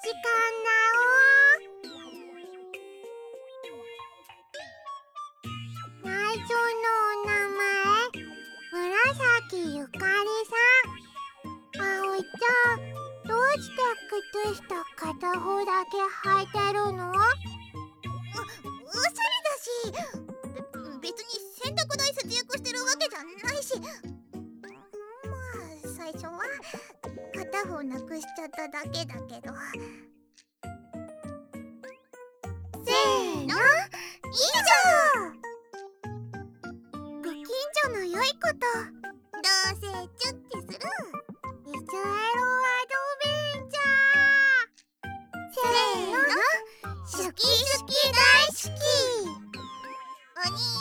最初のお名前、紫ゆかりさん。あおいちゃん、どうして靴下片方だけ履いてるの？ おしゃれだし、別に洗濯代節約してるわけじゃないし、まあ最初は片方なくしちゃっただけだけど。 せーの、 以上。 ご近所の良いこと。 どうせチュッてする。 イスラエルアドベンチャー。 せーの、シュキシュキ大好き。お兄